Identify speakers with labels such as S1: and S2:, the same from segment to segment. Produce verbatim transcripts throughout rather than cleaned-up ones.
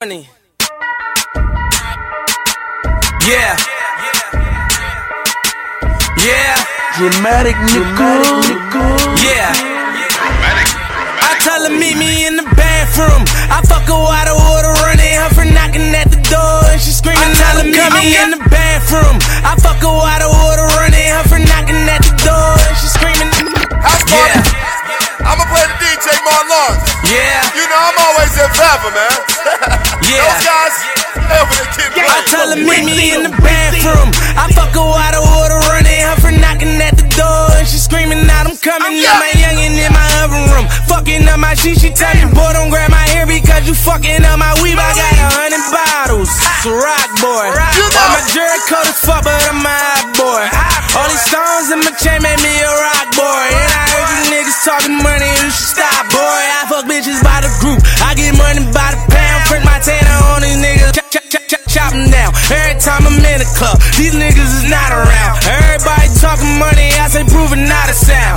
S1: Money. Yeah. Yeah.
S2: Dramatic nickel.
S1: Yeah. I tell her meet me in the bathroom. I fuck her while the water running, her for knocking at the door and she screaming. I tell her meet me in the bathroom. I fuck her while the water running, her for knocking at the door and she screaming.
S3: House party. Yeah. I'ma play the D J Marlon.
S1: Yeah.
S3: You know I'm always in forever, man.
S1: Yeah.
S3: Those guys, ever they keep playing.
S1: I tell her meet me in the bathroom. I fuck her while the water running, her for knocking at the door and she screaming out I'm coming. Yeah, my youngin' in my oven room, fucking up my shit. She tell me, boy, don't grab my hair because you fucking up my weave. I got a hundred bottles, it's a rock boy. All my jury coat is fuck, but I'm a hot boy. All these stones in my chain made me a rock boy. And I heard you niggas talking money, you should stop, boy. I fuck bitches by the group, I get money by the pound. Print my tanner on these niggas, chop, chop, chop, chop, chop them down. Every time I'm in the club, these niggas is not around. Everybody talking money, I say proving not a sound.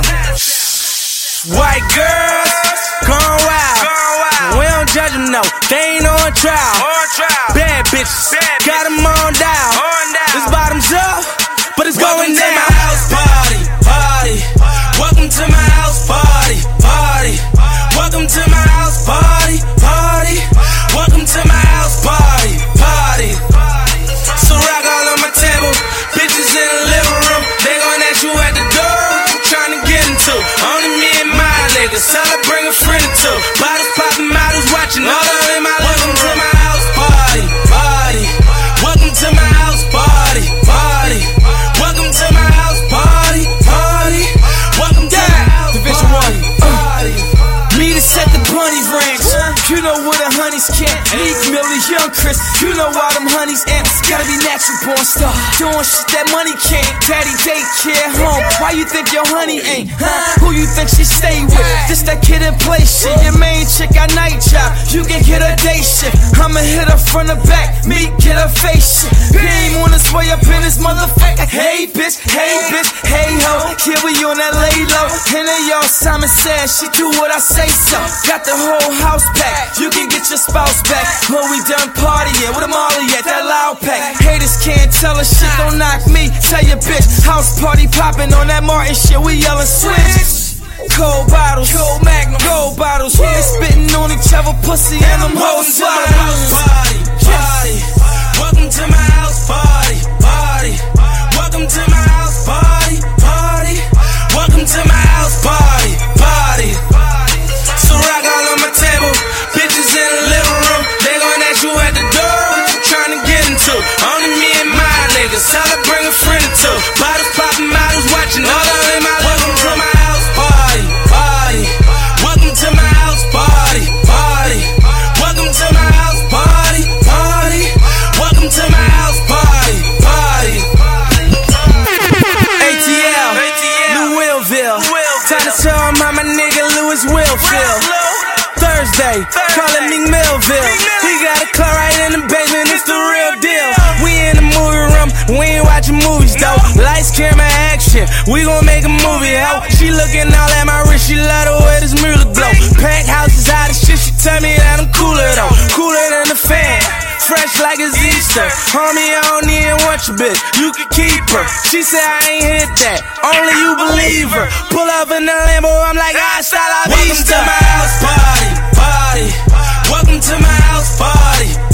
S1: White girls, gone wild. We don't judge them, no, they ain't on trial. Bad bitches, got them on down. This bottoms up, but it's going down. Welcome to my house party, party. Welcome to my house party, party. Welcome to my house party, party. Welcome to my house party, party. So rock all on my table, bitches in the living room. They gon' ask you at the door, what you tryna get into? Only me and my niggas, tell her bring a friend or two. Bottles poppin', models watching, all up in my living room. Welcome to my house party, party. Welcome to my house party, party. Welcome to my house party, party. Welcome to my house party, party. Me to set the bunny ranch, you know where the honeys can't. Meek Millie, Young Chris, you know why them honeys amps. Gotta be natural born star, doing shit that money can't. Daddy daycare home, why you think your honey ain't? Huh? Who you think she stay with? This that kid and play shit. Your main chick got night job, you can get a day shift. I'ma hit her from the back, Meek get her face shit. Beam on his way up in this motherfucker. Hey bitch, hey bitch, hey ho. Here we on that lay low. And then y'all Simon says she do what I say so. Got the whole house packed, you can get your spouse back when we done partying with them all at that loud pack. Haters can't tell us shit, don't knock me. Tell your bitch, house party popping on that Martin shit, we yelling switch. Cold bottles, cold magnum, gold bottles. We spitting on each other, pussy and them hoes. Welcome to my house party, party. Welcome to my house party, party. Welcome to my house party, party. Welcome to my house party, party. So rock all on my table, bitches in the living room. They gon' ask you at the door, what you tryna get into? Only me and my niggas, tell her bring a friend or two. Bottles poppin', models watching, all up in my living room. Welcome to my house party, party. Welcome to my house party, party. Welcome to my house party, party. Welcome to my house party, party. A T L, New Willville. Time to show 'em how my nigga Louis will feel. Thursday, calling me Millville. He got a car right in the basement, it's the real deal. We in the movie room, we ain't watching movies though. Lights, camera, action, we gon' make a movie, ho. She looking all at my wrist, she love the way this music blow. Pack houses out of shit, she tell me that I'm cooler though. Cooler than the fan, fresh like it's Easter. Homie, I don't even want your bitch, you can keep her. She said I ain't hit that, only you believe her. Pull up in the Lambo, I'm like, ah, style, I Welcome to my house party, party. Welcome to my house party,